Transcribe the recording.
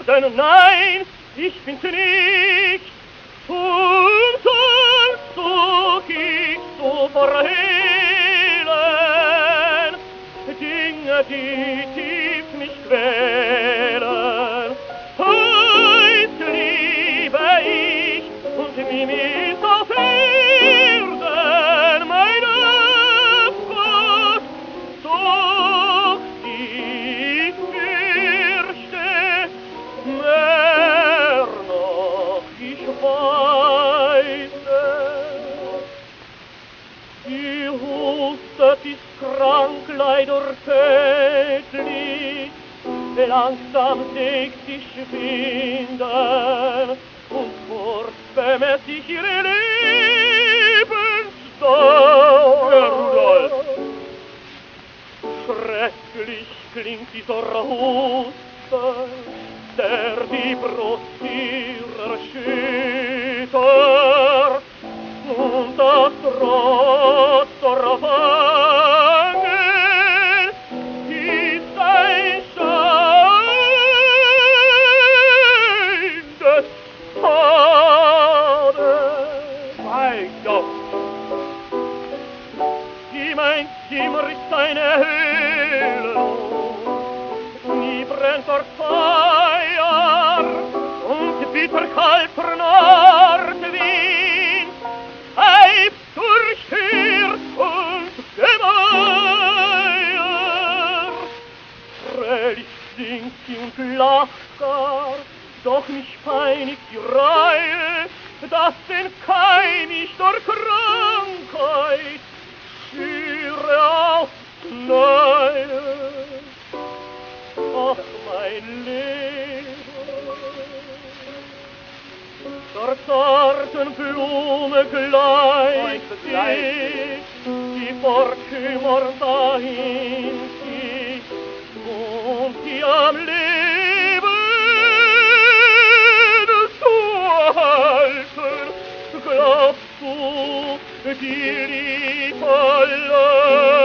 Denn nein, ich bin's nicht. Umsonst such ich zu verhehlen Dinge, die tief mich quälen. Heut liebe ich und nimm ich auf Erden meine Gott. Doch ich fürchte mehr noch, ich weiß es. Die Hustet ist krank, leider tödlich, langsam sägt sich Winden und kurz bemäßt sich ihre Lebensdauer. Schrecklich klingt dieser Husten, der die Brust ihrer erschüttert und das Trotz der Wangen ist ein Schein des Todes. Mein Gott! Mein Zimmer ist eine Höhle, nie brennt dort Feuer und bitter kalt vernarrt Wind treibt durch Tür und Gemäuer. Fröhlich singt sie und lacht gar, doch mich peinigt die Reue, dass den Keim ich der Krankheit schüre aufs Neue. Ach, mein Leben, der zarten Blume gleicht sich, die verkümmert dahin zieht und die am Leben zu halten. Glaubst du, die Liebe allein